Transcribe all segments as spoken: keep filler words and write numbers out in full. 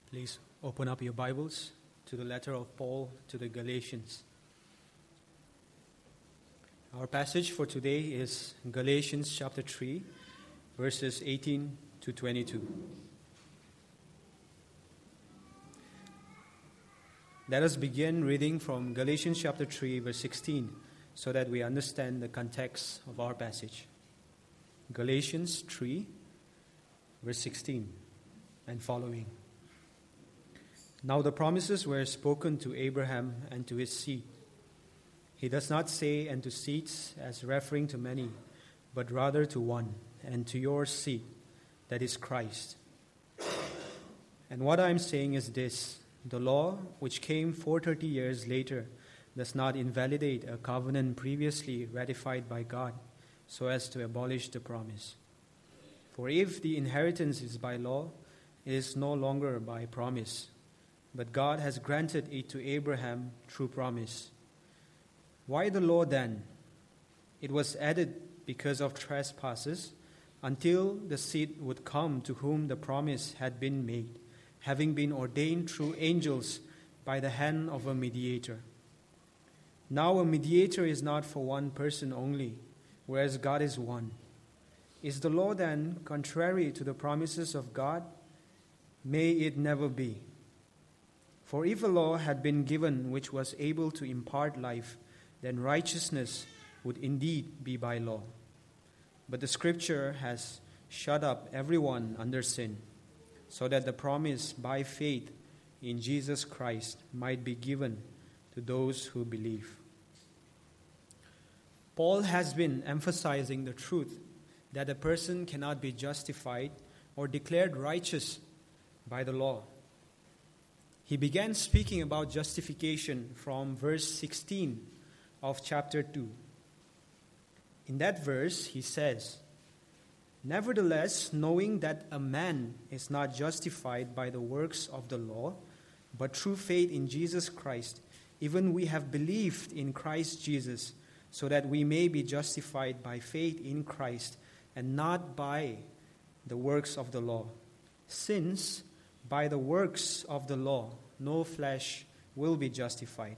Please open up your Bibles to the letter of Paul to the Galatians. Our passage for today is Galatians chapter three, verses eighteen to twenty-two. Let us begin reading from Galatians chapter three, verse sixteen, so that we understand the context of our passage. Galatians three, verse sixteen and following. Now the promises were spoken to Abraham and to his seed. He does not say, and to seeds, as referring to many, but rather to one, and to your seed, that is Christ. And what I am saying is this: the law, which came four hundred thirty years later, does not invalidate a covenant previously ratified by God, so as to abolish the promise. For if the inheritance is by law, it is no longer by promise, but God has granted it to Abraham through promise. Why the law then? It was added because of trespasses, until the seed would come to whom the promise had been made, having been ordained through angels by the hand of a mediator. Now a mediator is not for one person only, whereas God is one. Is the law then contrary to the promises of God? May it never be. For if a law had been given which was able to impart life, then righteousness would indeed be by law. But the Scripture has shut up everyone under sin, so that the promise by faith in Jesus Christ might be given to those who believe. Paul has been emphasizing the truth that a person cannot be justified or declared righteous by the law. He began speaking about justification from verse sixteen of chapter two. In that verse, he says, "Nevertheless, knowing that a man is not justified by the works of the law, but through faith in Jesus Christ, even we have believed in Christ Jesus, so that we may be justified by faith in Christ, and not by the works of the law. Since by the works of the law, no flesh will be justified."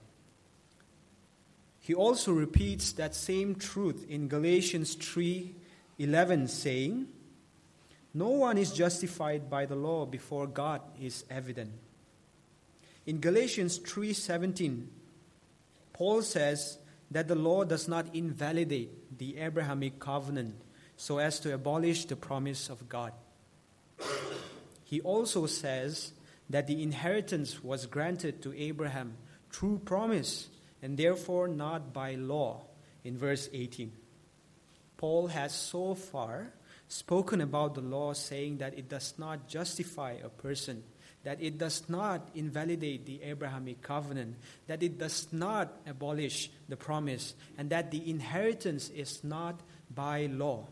He also repeats that same truth in Galatians three eleven, saying, "No one is justified by the law before God is evident." In Galatians three seventeen, Paul says that the law does not invalidate the Abrahamic covenant so as to abolish the promise of God. He also says that the inheritance was granted to Abraham through promise and therefore not by law in verse eighteen. Paul has so far spoken about the law, saying that it does not justify a person, that it does not invalidate the Abrahamic covenant, that it does not abolish the promise, and that the inheritance is not by law.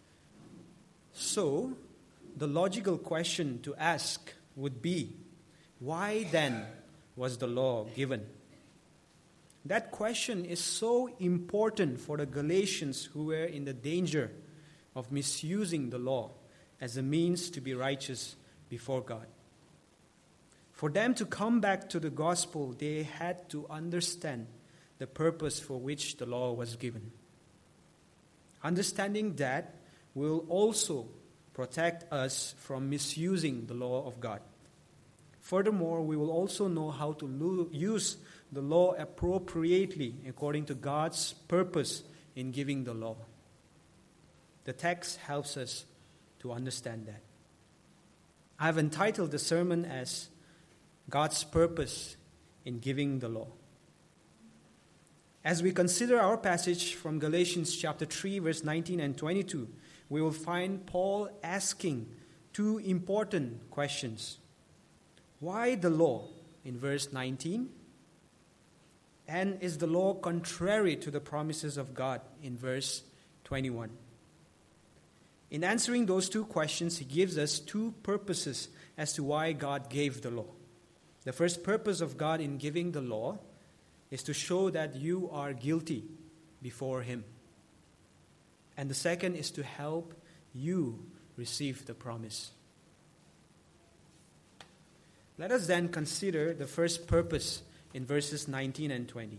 So, the logical question to ask would be, why then was the law given? That question is so important for the Galatians who were in the danger of misusing the law as a means to be righteous before God. For them to come back to the gospel, they had to understand the purpose for which the law was given. Understanding that will also protect us from misusing the law of God. Furthermore, we will also know how to lo- use the law appropriately according to God's purpose in giving the law. The text helps us to understand that. I have entitled the sermon as God's Purpose in Giving the Law. As we consider our passage from Galatians chapter three, verse nineteen and twenty-two, we will find Paul asking two important questions. Why the law in verse nineteen? And is the law contrary to the promises of God in verse twenty-one? In answering those two questions, he gives us two purposes as to why God gave the law. The first purpose of God in giving the law is to show that you are guilty before Him. And the second is to help you receive the promise. Let us then consider the first purpose in verses nineteen and twenty.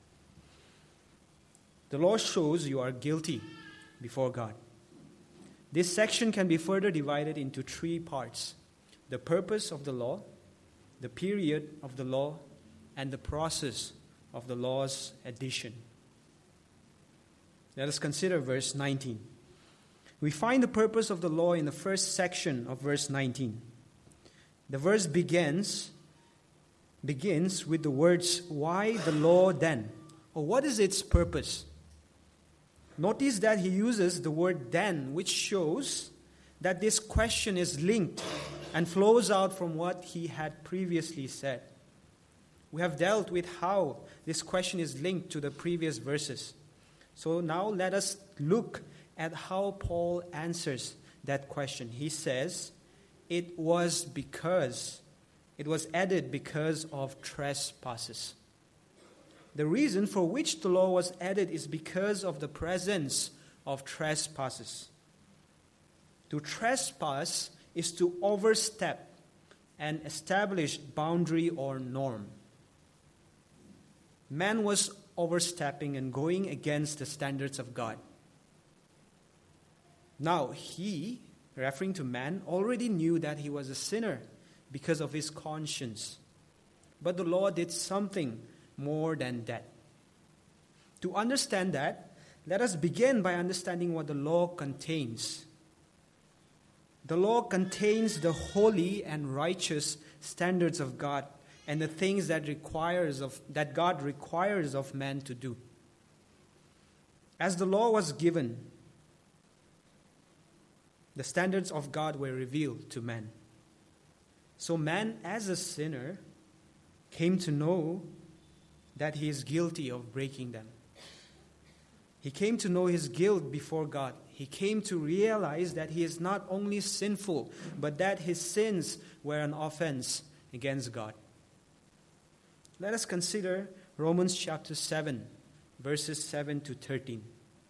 The law shows you are guilty before God. This section can be further divided into three parts: the purpose of the law, the period of the law, and the process of the law's addition. Let us consider verse nineteen. We find the purpose of the law in the first section of verse nineteen. The verse begins, begins with the words, "Why the law then?" Or what is its purpose? Notice that he uses the word "then," which shows that this question is linked and flows out from what he had previously said. We have dealt with how this question is linked to the previous verses. So now let us look at how Paul answers that question. He says, it was because, it was added because of trespasses. The reason for which the law was added is because of the presence of trespasses. To trespass is to overstep an established boundary or norm. Man was overstepping and going against the standards of God. Now, he, referring to man, already knew that he was a sinner because of his conscience. But the law did something more than that. To understand that, let us begin by understanding what the law contains. The law contains the holy and righteous standards of God and the things that requires of that God requires of man to do. As the law was given, the standards of God were revealed to man. So man, as a sinner, came to know that he is guilty of breaking them. He came to know his guilt before God. He came to realize that he is not only sinful, but that his sins were an offense against God. Let us consider Romans chapter seven, verses seven to thirteen.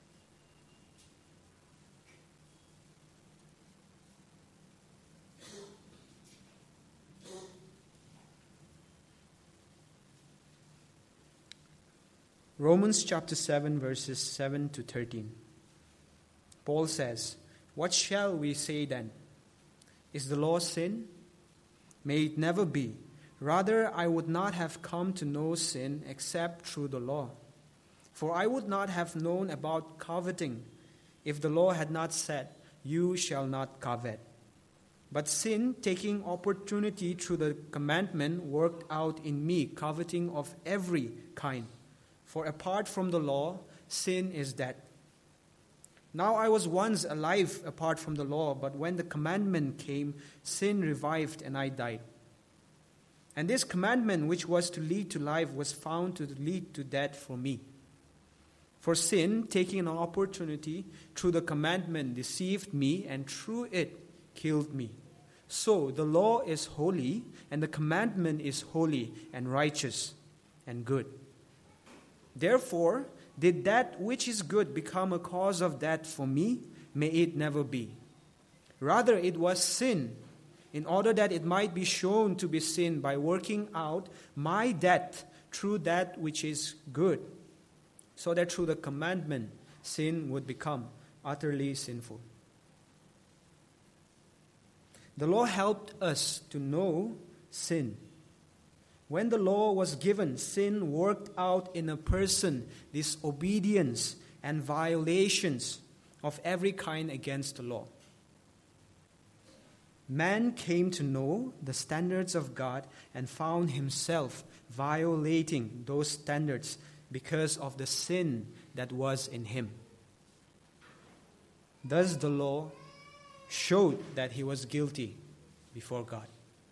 Romans chapter seven, verses seven to thirteen. Paul says, "What shall we say then? Is the law sin? May it never be. Rather, I would not have come to know sin except through the law. For I would not have known about coveting if the law had not said, 'You shall not covet.' But sin, taking opportunity through the commandment, worked out in me coveting of every kind. For apart from the law, sin is death. Now I was once alive apart from the law, but when the commandment came, sin revived and I died. And this commandment, which was to lead to life, was found to lead to death for me. For sin, taking an opportunity through the commandment, deceived me, and through it killed me. So the law is holy, and the commandment is holy and righteous and good. Therefore, did that which is good become a cause of death for me? May it never be. Rather, it was sin, in order that it might be shown to be sin by working out my death through that which is good, so that through the commandment, sin would become utterly sinful." The law helped us to know sin. When the law was given, sin worked out in a person disobedience and violations of every kind against the law. Man came to know the standards of God and found himself violating those standards because of the sin that was in him. Thus the law showed that he was guilty before God.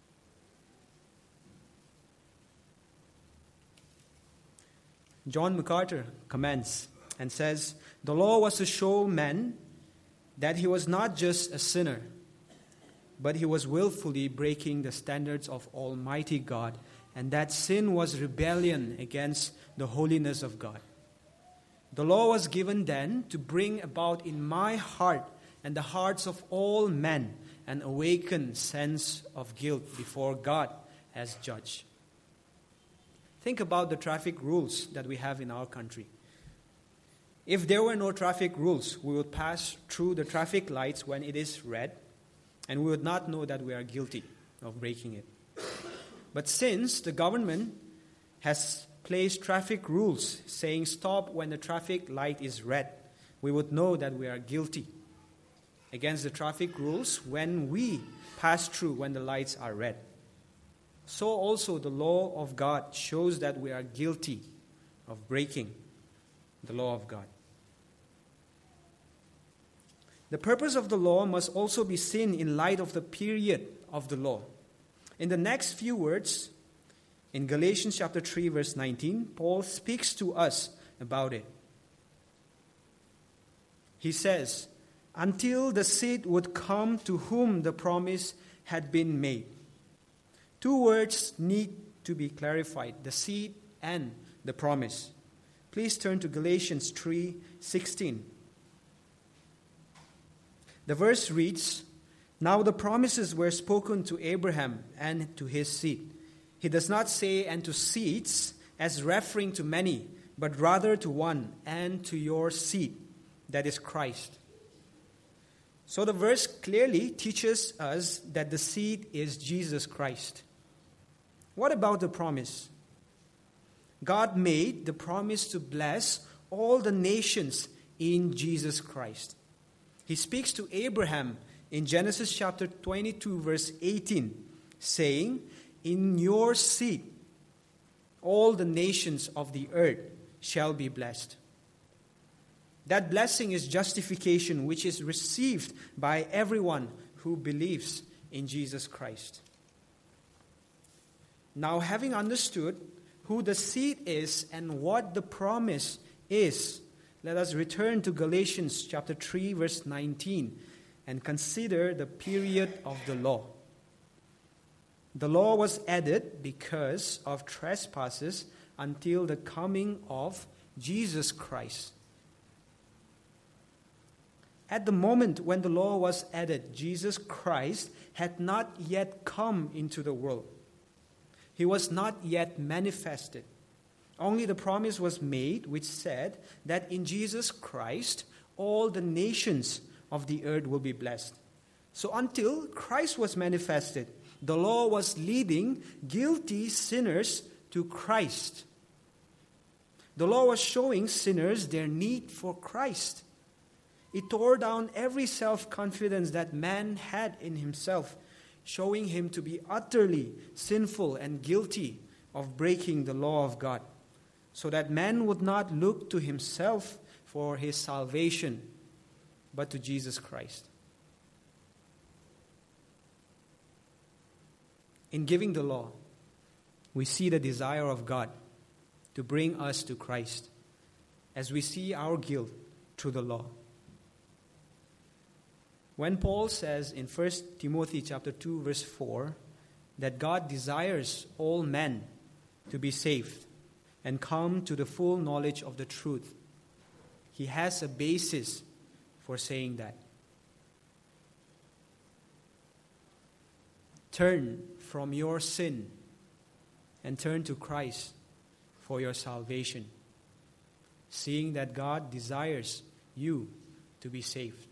John MacArthur comments and says, "The law was to show man that he was not just a sinner, but he was willfully breaking the standards of Almighty God, and that sin was rebellion against the holiness of God. The law was given then to bring about in my heart and the hearts of all men an awakened sense of guilt before God as judge. Think about the traffic rules that we have in our country. If there were no traffic rules, we would pass through the traffic lights when it is red, and we would not know that we are guilty of breaking it. But since the government has placed traffic rules saying stop when the traffic light is red, we would know that we are guilty against the traffic rules when we pass through when the lights are red. So also the law of God shows that we are guilty of breaking the law of God. The purpose of the law must also be seen in light of the period of the law. In the next few words, in Galatians chapter three, verse nineteen, Paul speaks to us about it. He says, until the seed would come to whom the promise had been made. Two words need to be clarified, the seed and the promise. Please turn to Galatians three sixteen. The verse reads, now the promises were spoken to Abraham and to his seed. He does not say and to seeds as referring to many, but rather to one, and to your seed, that is Christ. So the verse clearly teaches us that the seed is Jesus Christ. What about the promise? God made the promise to bless all the nations in Jesus Christ. He speaks to Abraham in Genesis chapter twenty-two, verse eighteen, saying, in your seed, all the nations of the earth shall be blessed. That blessing is justification, which is received by everyone who believes in Jesus Christ. Now, having understood who the seed is and what the promise is, let us return to Galatians chapter three, verse nineteen, and consider the period of the law. The law was added because of trespasses until the coming of Jesus Christ. At the moment when the law was added, Jesus Christ had not yet come into the world. He was not yet manifested. Only the promise was made which said that in Jesus Christ all the nations of the earth will be blessed. So until Christ was manifested, the law was leading guilty sinners to Christ. The law was showing sinners their need for Christ. It tore down every self-confidence that man had in himself, showing him to be utterly sinful and guilty of breaking the law of God, so that man would not look to himself for his salvation, but to Jesus Christ. In giving the law, we see the desire of God to bring us to Christ as we see our guilt through the law. When Paul says in First Timothy chapter two, verse four, that God desires all men to be saved and come to the full knowledge of the truth, he has a basis for saying that. Turn from your sin and turn to Christ for your salvation, seeing that God desires you to be saved.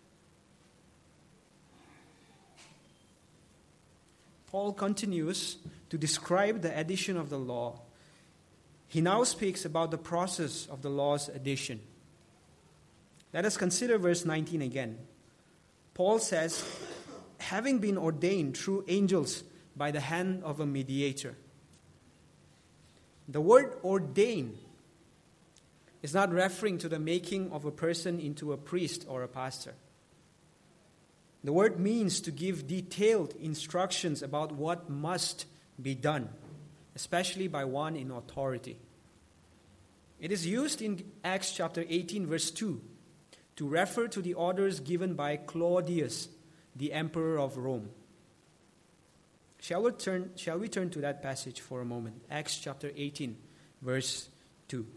Paul continues to describe the addition of the law. He now speaks about the process of the law's addition. Let us consider verse nineteen again. Paul says, having been ordained through angels by the hand of a mediator. The word ordain is not referring to the making of a person into a priest or a pastor. The word means to give detailed instructions about what must be done, especially by one in authority. It is used in Acts chapter eighteen, verse two, to refer to the orders given by Claudius, the emperor of Rome. Shall we turn, shall we turn to that passage for a moment? Acts chapter eighteen, verse two.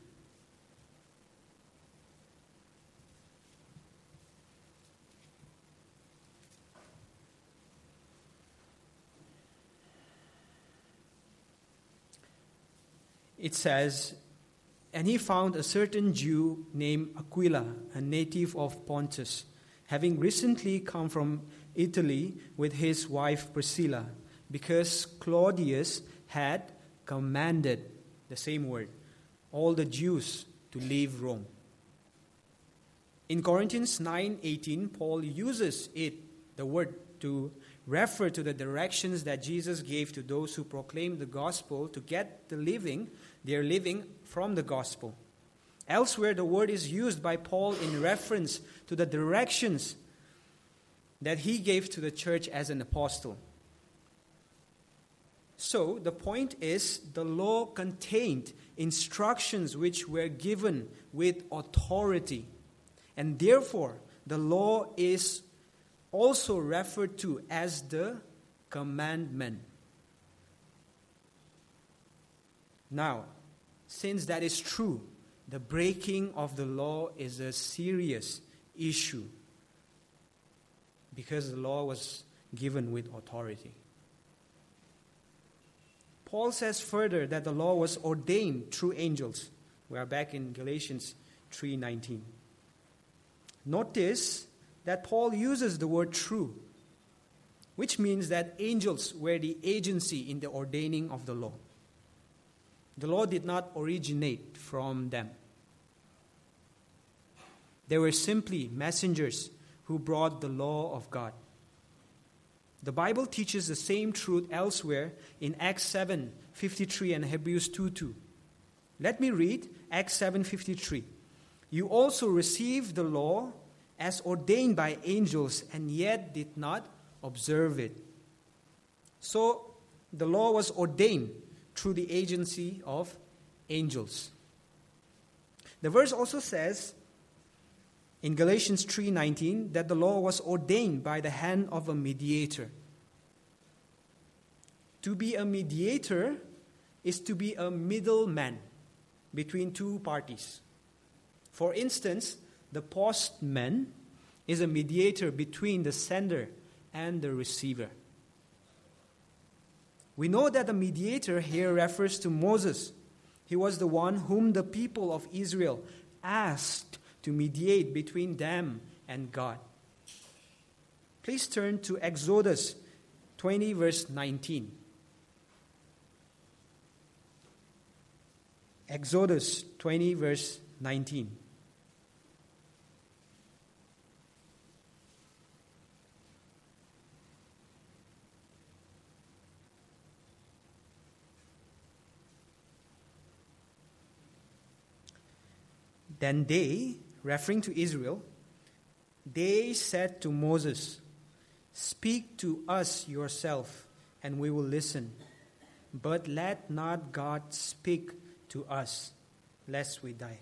it says, "And he found a certain Jew named Aquila, a native of Pontus, having recently come from Italy with his wife Priscilla, because Claudius had commanded," the same word, "all the Jews to leave Rome." In Corinthians nine eighteen, Paul uses it, the word, to refer to the directions that Jesus gave to those who proclaim the gospel to get the living, their living from the gospel. Elsewhere, the word is used by Paul in reference to the directions that he gave to the church as an apostle. So, the point is, the law contained instructions which were given with authority. And therefore, the law is also referred to as the commandment. Now, since that is true, the breaking of the law is a serious issue because the law was given with authority. Paul says further that the law was ordained through angels. We are back in Galatians three nineteen. Notice that Paul uses the word "true," which means that angels were the agency in the ordaining of the law. The law did not originate from them. They were simply messengers who brought the law of God. The Bible teaches the same truth elsewhere in Acts seven fifty-three and Hebrews two two. Let me read Acts seven fifty-three. "You also received the law as ordained by angels, and yet did not observe it." So, the law was ordained through the agency of angels. The verse also says in Galatians three nineteen that the law was ordained by the hand of a mediator. To be a mediator is to be a middleman between two parties. For instance, the postman is a mediator between the sender and the receiver. We know that the mediator here refers to Moses. He was the one whom the people of Israel asked to mediate between them and God. Please turn to Exodus twenty, verse nineteen. Exodus twenty, verse nineteen. Then they, referring to Israel, they said to Moses, "Speak to us yourself, and we will listen. But let not God speak to us, lest we die."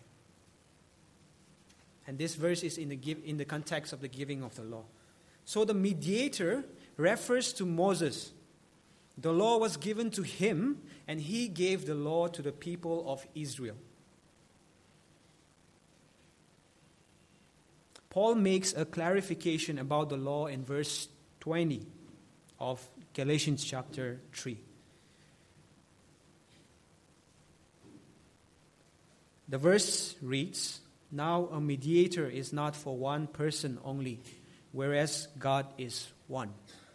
And this verse is in the give, in the context of the giving of the law. So the mediator refers to Moses. The law was given to him, and he gave the law to the people of Israel. Paul makes a clarification about the law in verse twenty of Galatians chapter three. The verse reads, "Now a mediator is not for one person only, whereas God is one."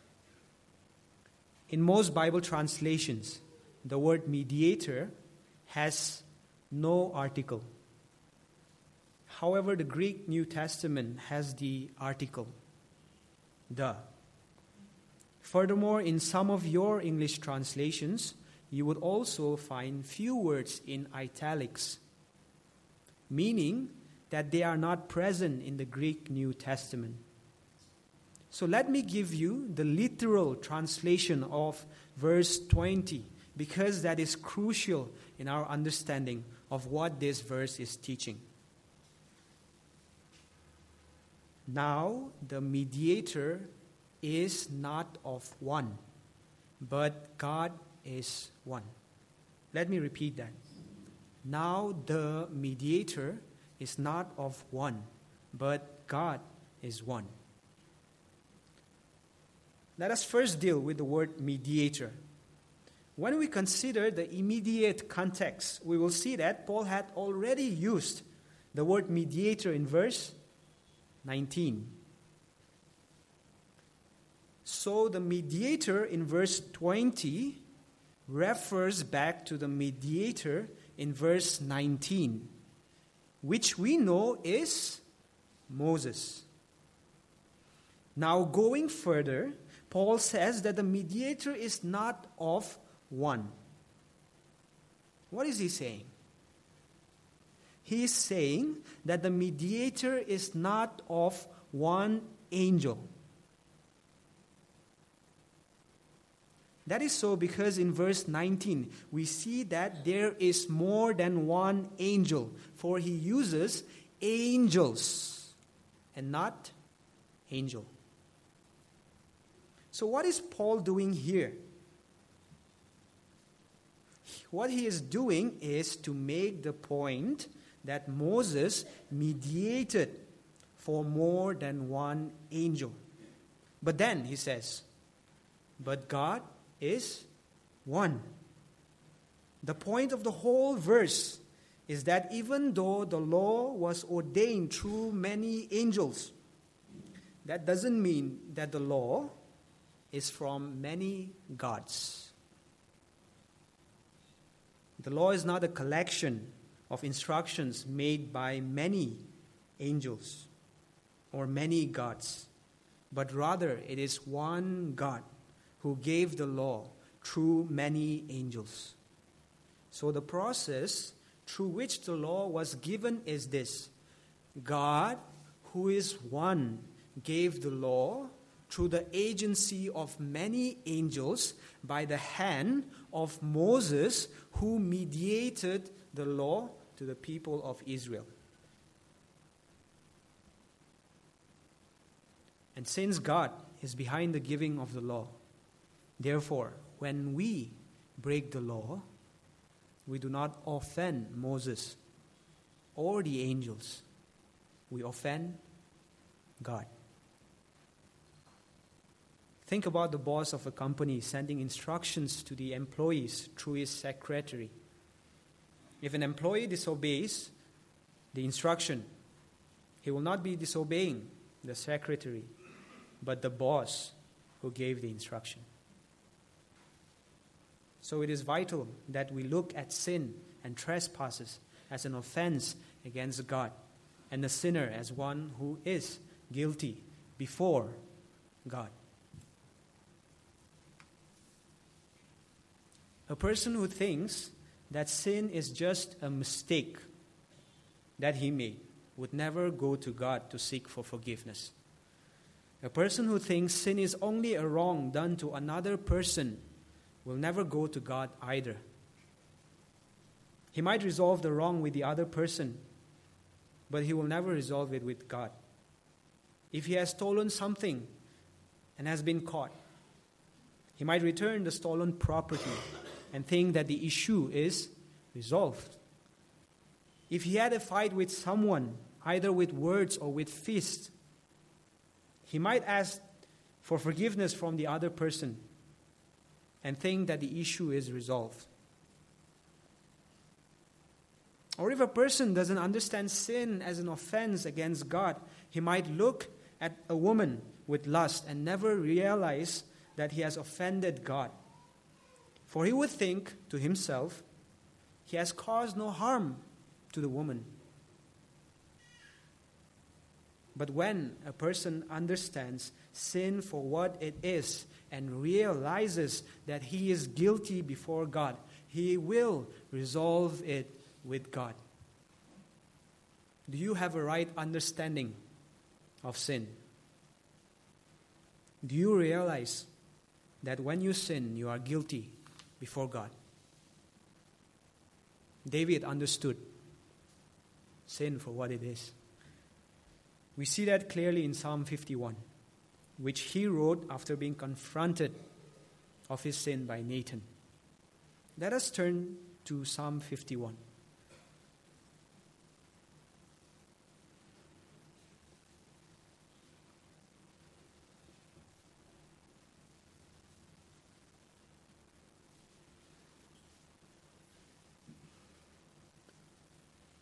In most Bible translations, the word mediator has no article. However, the Greek New Testament has the article, the. Furthermore, in some of your English translations, you would also find few words in italics, meaning that they are not present in the Greek New Testament. So let me give you the literal translation of verse twenty, because that is crucial in our understanding of what this verse is teaching. Now the mediator is not of one, but God is one. Let me repeat that. Now the mediator is not of one, but God is one. Let us first deal with the word mediator. when we consider the immediate context, we will see that Paul had already used the word mediator in verse nineteen. So the mediator in verse twenty refers back to the mediator in verse nineteen, which we know is Moses. Now, going further, Paul says that the mediator is not of one. What is he saying? He is saying that the mediator is not of one angel. That is so because in verse nineteen, we see that there is more than one angel, for he uses angels and not angel. So what is Paul doing here? What he is doing is to make the point that Moses mediated for more than one angel. But then he says, but God is one. The point of the whole verse is that even though the law was ordained through many angels, that doesn't mean that the law is from many gods. The law is not a collection of instructions made by many angels or many gods, but rather it is one God who gave the law through many angels. So the process through which the law was given is this: God, who is one, gave the law through the agency of many angels by the hand of Moses, who mediated the law to the people of Israel. And since God is behind the giving of the law, therefore, when we break the law, we do not offend Moses or the angels. We offend God. Think about the boss of a company sending instructions to the employees through his secretary. If an employee disobeys the instruction, he will not be disobeying the secretary, but the boss who gave the instruction. So it is vital that we look at sin and trespasses as an offense against God, and the sinner as one who is guilty before God. A person who thinks that sin is just a mistake that he made would never go to God to seek for forgiveness. A person who thinks sin is only a wrong done to another person will never go to God either. He might resolve the wrong with the other person, but he will never resolve it with God. If he has stolen something and has been caught, he might return the stolen property and think that the issue is resolved. If he had a fight with someone, either with words or with fists, he might ask for forgiveness from the other person and think that the issue is resolved. Or if a person doesn't understand sin as an offense against God, he might look at a woman with lust and never realize that he has offended God. For he would think to himself, he has caused no harm to the woman. But when a person understands sin for what it is and realizes that he is guilty before God, he will resolve it with God. Do you have a right understanding of sin? Do you realize that when you sin, you are guilty before God? David understood sin for what it is. We see that clearly in Psalm fifty-one, which he wrote after being confronted of his sin by Nathan. Let us turn to Psalm fifty-one.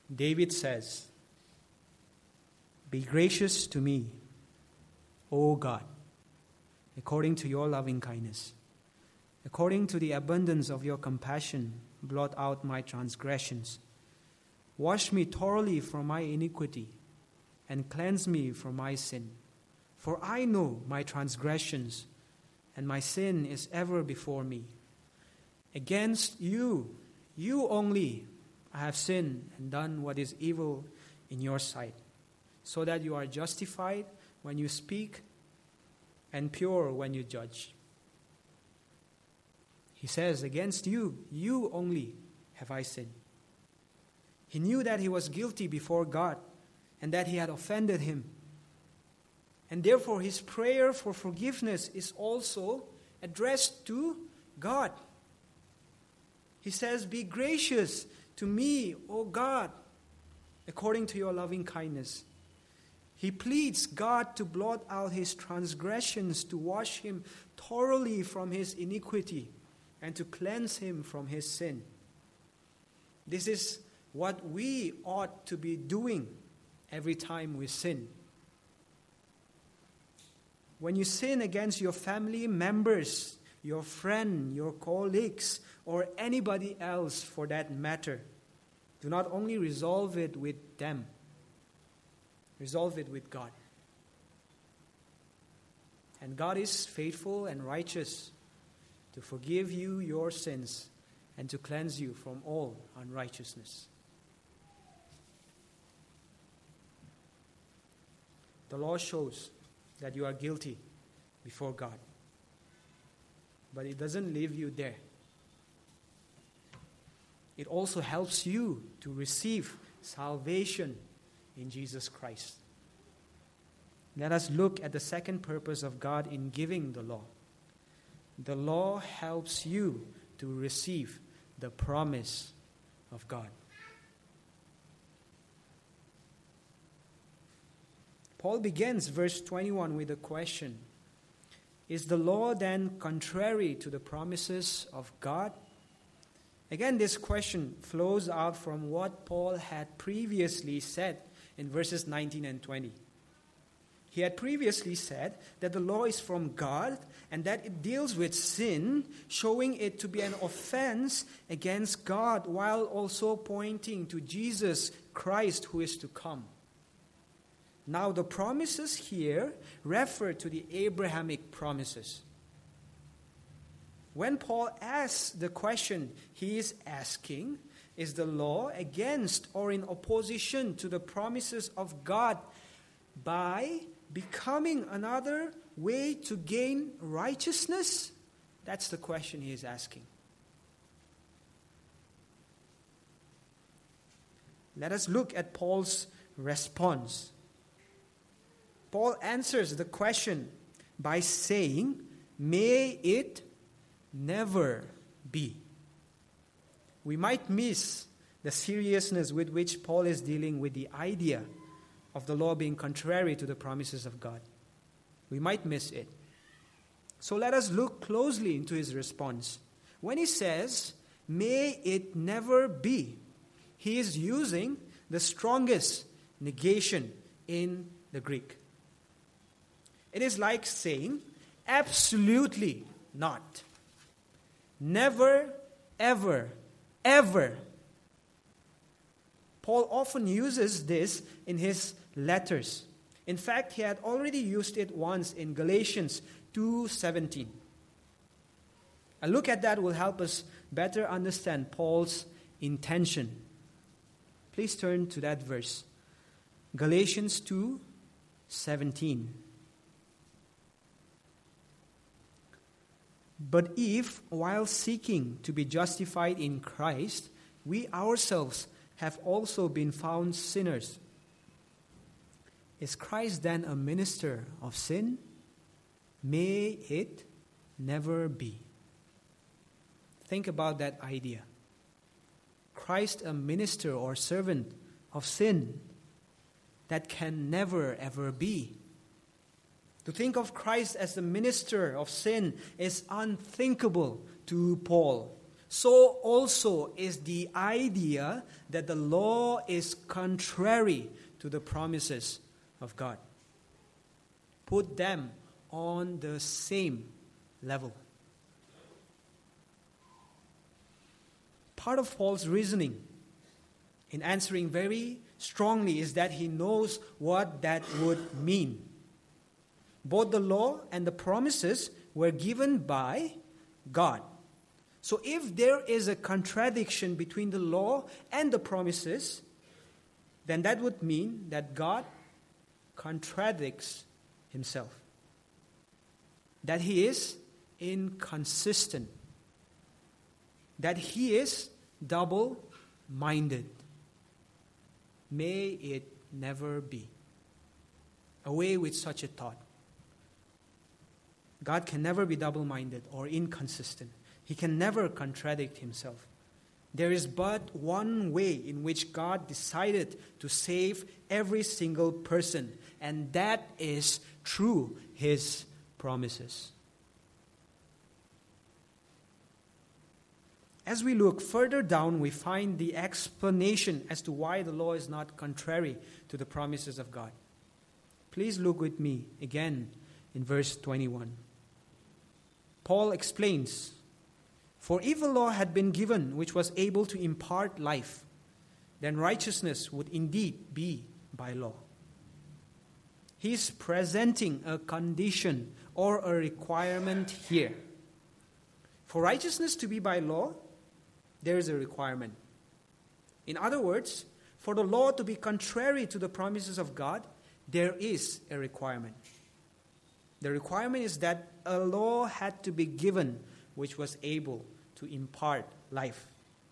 David says, "Be gracious to me, O God, according to your loving kindness. According to the abundance of your compassion, blot out my transgressions. Wash me thoroughly from my iniquity, and cleanse me from my sin. For I know my transgressions, and my sin is ever before me. Against you, you only, I have sinned and done what is evil in your sight, so that you are justified when you speak and pure when you judge." He says, against you, you only have I sinned. He knew that he was guilty before God and that he had offended him. And therefore his prayer for forgiveness is also addressed to God. He says, "Be gracious to me, O God, according to your loving kindness." He pleads God to blot out his transgressions, to wash him thoroughly from his iniquity, and to cleanse him from his sin. This is what we ought to be doing every time we sin. When you sin against your family members, your friend, your colleagues, or anybody else for that matter, do not only resolve it with them, resolve it with God. And God is faithful and righteous to forgive you your sins and to cleanse you from all unrighteousness. The law shows that you are guilty before God, but it doesn't leave you there. It also helps you to receive salvation in Jesus Christ. Let us look at the second purpose of God in giving the law. The law helps you to receive the promise of God. Paul begins verse twenty-one with a question. Is the law then contrary to the promises of God? Again, this question flows out from what Paul had previously said in verses nineteen and twenty. He had previously said that the law is from God and that it deals with sin, showing it to be an offense against God, while also pointing to Jesus Christ who is to come. Now, the promises here refer to the Abrahamic promises. When Paul asks the question he is asking, is the law against or in opposition to the promises of God by becoming another way to gain righteousness? That's the question he is asking. Let us look at Paul's response. Paul answers the question by saying, "May it never be." We might miss the seriousness with which Paul is dealing with the idea of the law being contrary to the promises of God. We might miss it. So let us look closely into his response. When he says, "May it never be," he is using the strongest negation in the Greek. It is like saying, "Absolutely not. Never, ever, ever." Paul often uses this in his letters. In fact, he had already used it once in Galatians two seventeen. A look at that will help us better understand Paul's intention. Please turn to that verse. Galatians two seventeen. "But if, while seeking to be justified in Christ, we ourselves have also been found sinners, is Christ then a minister of sin? May it never be." Think about that idea. Christ a minister or servant of sin? That can never ever be. To think of Christ as the minister of sin is unthinkable to Paul. so also is the idea that the law is contrary to the promises of God. Put them on the same level. Part of Paul's reasoning in answering very strongly is that he knows what that would mean. Both the law and the promises were given by God. So if there is a contradiction between the law and the promises, then that would mean that God contradicts himself. That he is inconsistent. That he is double-minded. May it never be. Away with such a thought. God can never be double-minded or inconsistent. He can never contradict himself. There is but one way in which God decided to save every single person, and that is through his promises. As we look further down, we find the explanation as to why the law is not contrary to the promises of God. Please look with me again in verse twenty-one. Paul explains, "For if a law had been given which was able to impart life, then righteousness would indeed be by law." He is presenting a condition or a requirement here. For righteousness to be by law, there is a requirement. In other words, for the law to be contrary to the promises of God, there is a requirement. The requirement is that a law had to be given which was able to impart life.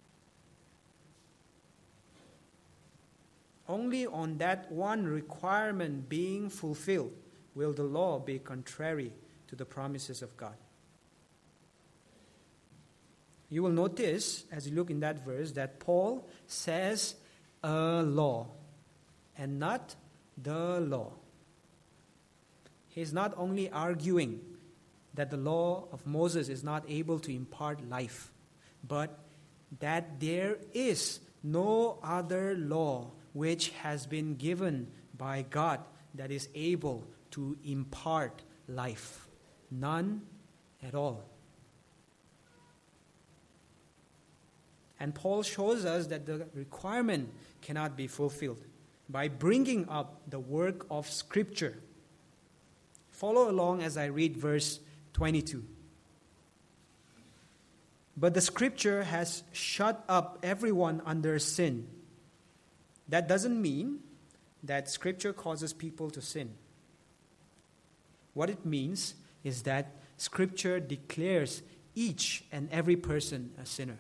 Only on that one requirement being fulfilled will the law be contrary to the promises of God. You will notice, as you look in that verse, that Paul says a law and not the law. He is not only arguing that the law of Moses is not able to impart life, but that there is no other law which has been given by God that is able to impart life. None at all. And Paul shows us that the requirement cannot be fulfilled by bringing up the work of Scripture. Follow along as I read verse twenty-two. "But the Scripture has shut up everyone under sin." That doesn't mean that Scripture causes people to sin. What it means is that Scripture declares each and every person a sinner.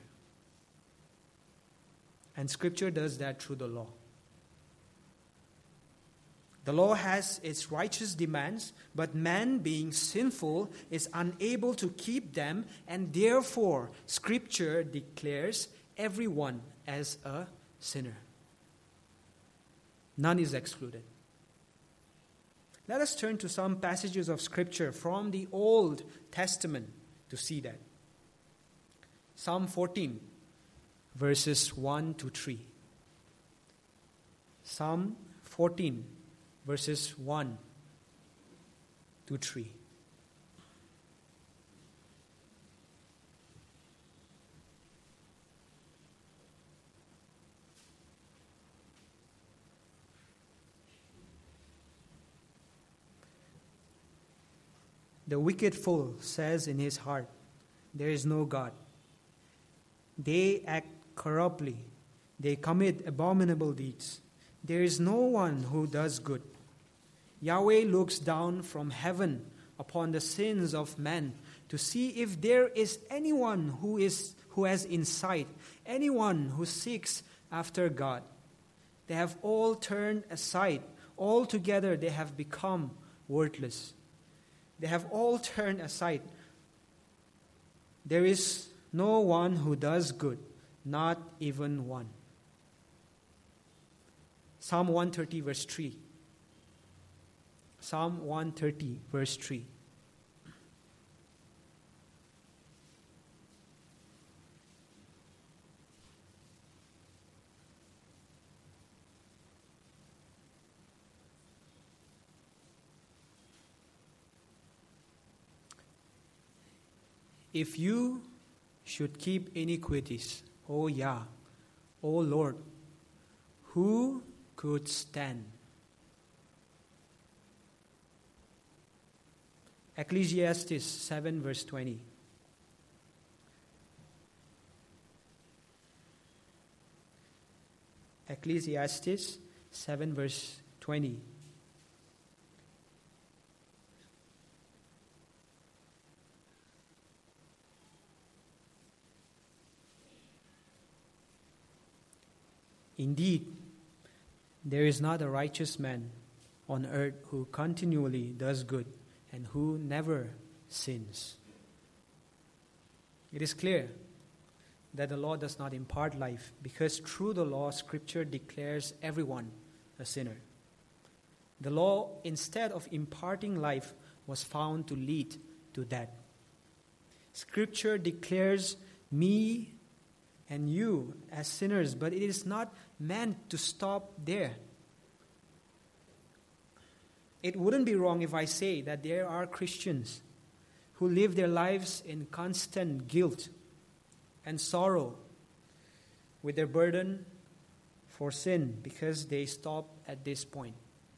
And Scripture does that through the law. The law has its righteous demands, but man, being sinful, is unable to keep them, and therefore Scripture declares everyone as a sinner. None is excluded. Let us turn to some passages of Scripture from the Old Testament to see that. Psalm fourteen, verses one to three. Psalm fourteen, verses one to three. The wicked fool says in his heart, "There is no God." They act corruptly. They commit abominable deeds. There is no one who does good. Yahweh looks down from heaven upon the sins of men to see if there is anyone who is who has insight, anyone who seeks after God. They have all turned aside. Altogether they have become worthless. They have all turned aside. There is no one who does good, not even one. Psalm one thirty, verse three. Psalm one thirty, verse three. if you should keep iniquities, O Yah, O Lord, who could stand? Ecclesiastes seven verse twenty. Ecclesiastes seven verse twenty. Indeed, there is not a righteous man on earth who continually does good and who never sins. It is clear that the law does not impart life, because through the law, Scripture declares everyone a sinner. The law, instead of imparting life, was found to lead to death. Scripture declares me and you as sinners, but it is not meant to stop there. It wouldn't be wrong if I say that there are Christians who live their lives in constant guilt and sorrow with their burden for sin because they stop at this point.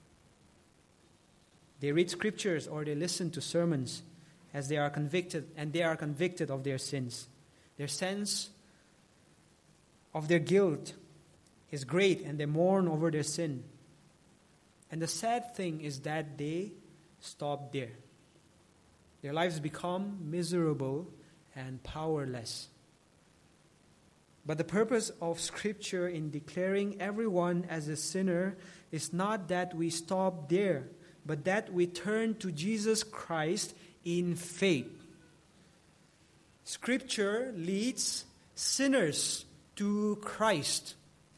They read scriptures or they listen to sermons as they are convicted, and they are convicted of their sins. Their sense of their guilt is great, and they mourn over their sin. And the sad thing is that they stop there. Their lives become miserable and powerless. But the purpose of Scripture in declaring everyone as a sinner is not that we stop there, but that we turn to Jesus Christ in faith. Scripture leads sinners to Christ.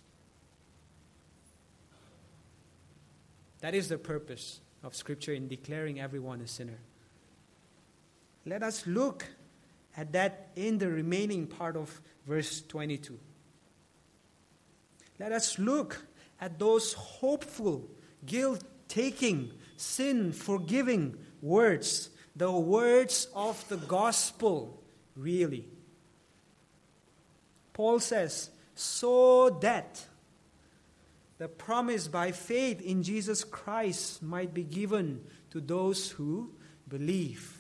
That is the purpose of Scripture in declaring everyone a sinner. Let us look at that in the remaining part of verse twenty-two. Let us look at those hopeful, guilt-taking, sin-forgiving words, the words of the gospel, really. Paul says, so that the promise by faith in Jesus Christ might be given to those who believe.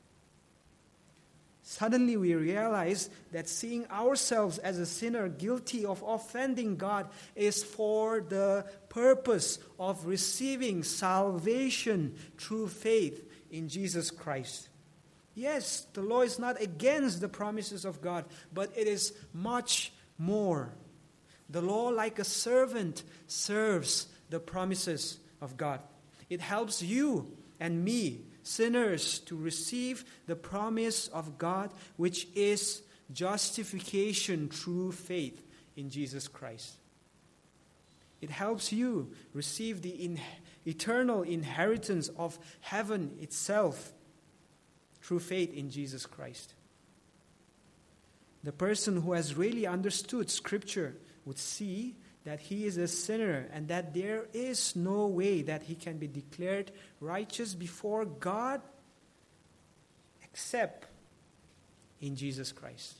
Suddenly we realize that seeing ourselves as a sinner guilty of offending God is for the purpose of receiving salvation through faith in Jesus Christ. Yes, the law is not against the promises of God, but it is much more. The law, like a servant, serves the promises of God. It helps you and me, sinners, to receive the promise of God, which is justification through faith in Jesus Christ. It helps you receive the in- eternal inheritance of heaven itself through faith in Jesus Christ. The person who has really understood Scripture would see that he is a sinner and that there is no way that he can be declared righteous before God except in Jesus Christ.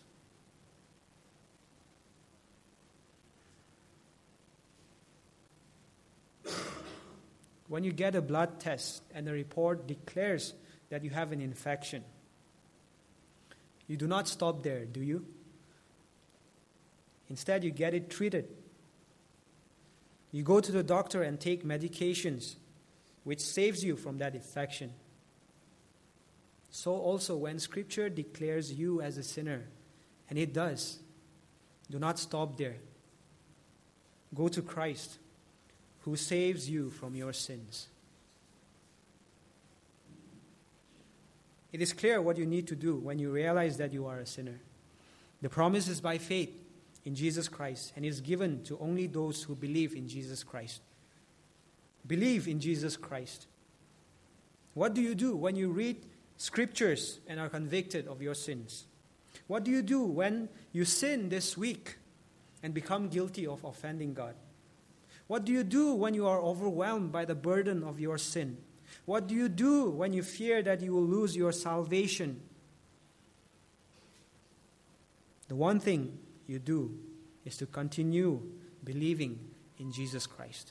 When you get a blood test and the report declares that you have an infection, you do not stop there, do you? Instead, you get it treated. You go to the doctor and take medications, which saves you from that infection. So also when Scripture declares you as a sinner, and it does, do not stop there. Go to Christ, who saves you from your sins. It is clear what you need to do when you realize that you are a sinner. The promise is by faith in Jesus Christ, and is given to only those who believe in Jesus Christ. Believe in Jesus Christ. What do you do when you read Scriptures and are convicted of your sins? What do you do when you sin this week and become guilty of offending God? What do you do when you are overwhelmed by the burden of your sin? What do you do when you fear that you will lose your salvation? The one thing you do is to continue believing in Jesus Christ.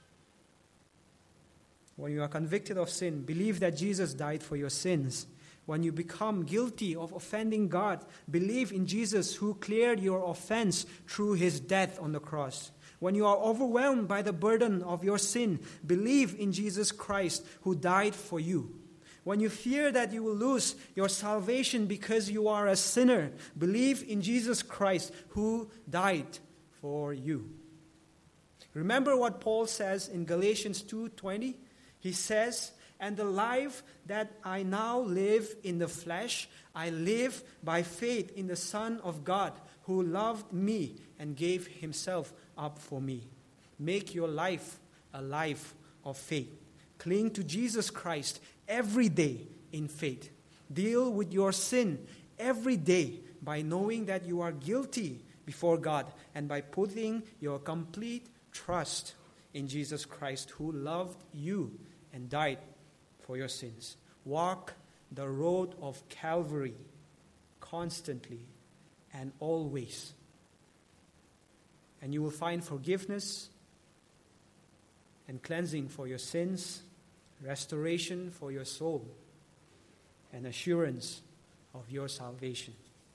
When you are convicted of sin, believe that Jesus died for your sins. When you become guilty of offending God, believe in Jesus who cleared your offense through his death on the cross. When you are overwhelmed by the burden of your sin, believe in Jesus Christ who died for you. When you fear that you will lose your salvation because you are a sinner, believe in Jesus Christ who died for you. Remember what Paul says in Galatians two twenty? He says, "And the life that I now live in the flesh, I live by faith in the Son of God, who loved me and gave himself up for me." Make your life a life of faith. Cling to Jesus Christ every day in faith. Deal with your sin every day by knowing that you are guilty before God and by putting your complete trust in Jesus Christ, who loved you and died for your sins. Walk the road of Calvary constantly and always. And you will find forgiveness and cleansing for your sins, restoration for your soul, and assurance of your salvation.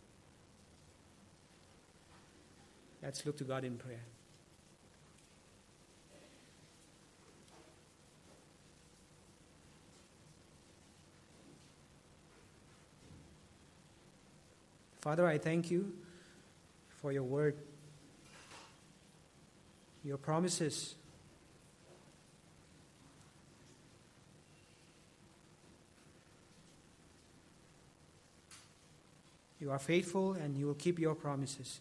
Let's look to God in prayer. Father, I thank you for your word, your promises. You are faithful and you will keep your promises.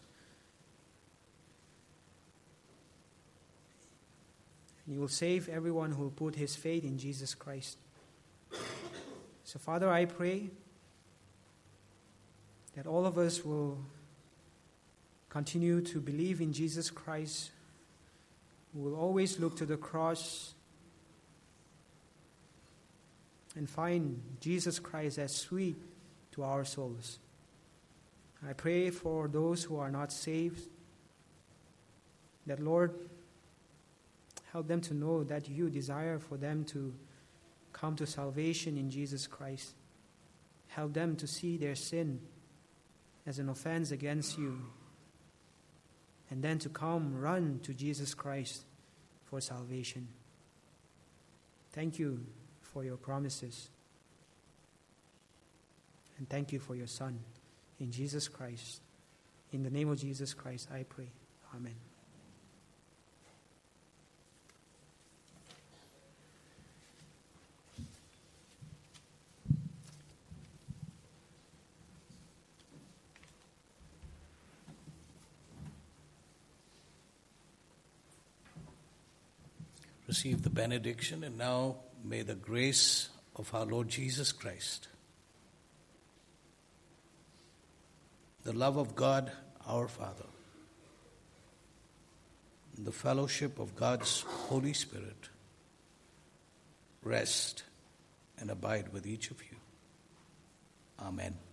And you will save everyone who will put his faith in Jesus Christ. So, Father, I pray that all of us will continue to believe in Jesus Christ. We will always look to the cross and find Jesus Christ as sweet to our souls. I pray for those who are not saved, that, Lord, help them to know that you desire for them to come to salvation in Jesus Christ. Help them to see their sin as an offense against you, and then to come run to Jesus Christ for salvation. Thank you for your promises, and thank you for your Son. In Jesus Christ, in the name of Jesus Christ, I pray. Amen. Receive the benediction, and now may the grace of our Lord Jesus Christ, the love of God our Father, and the fellowship of God's Holy Spirit rest and abide with each of you. Amen.